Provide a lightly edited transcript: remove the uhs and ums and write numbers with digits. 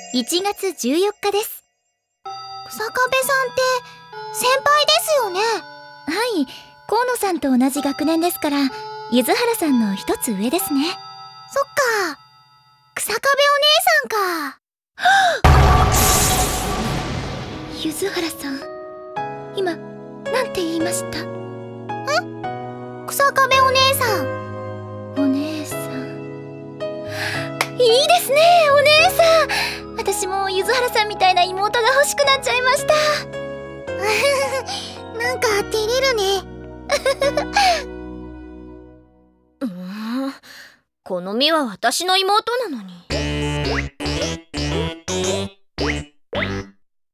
1月14日です。 草壁さんって先輩ですよね。 はい、河野さんと同じ学年ですから、柚原さんの一つ上ですね。 そっか、草壁お姉さんか。 柚原さん、今なんて言いました？ 草壁お姉さん。 お姉さん、いいですね、お姉さん。私も柚原さんみたいな妹が欲しくなっちゃいました。 なんか照れるね。 この実は私の妹なのに。